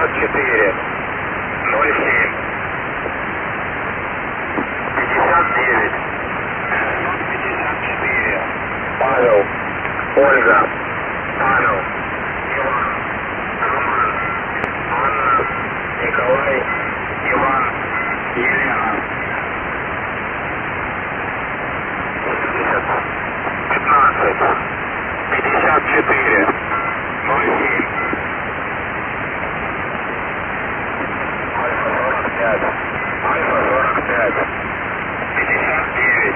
54, 07, 59, 654, Павел, Ольга, Павел, Иван, Роман, Анна, Николай, Иван, Елена. 70, 15, 54, 07, Альфа 45, 59,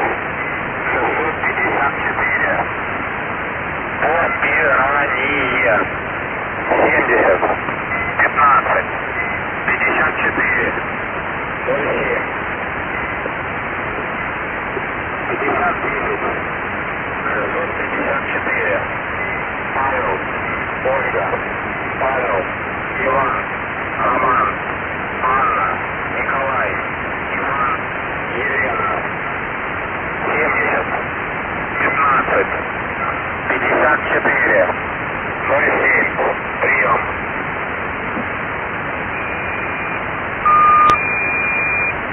654, Попирание, 70, 15, 54, 07, 59, 654, Павел, Ольга, Павел, Иван, Роман, Анна, Николай, Иван, Елена. 70, 15, 54,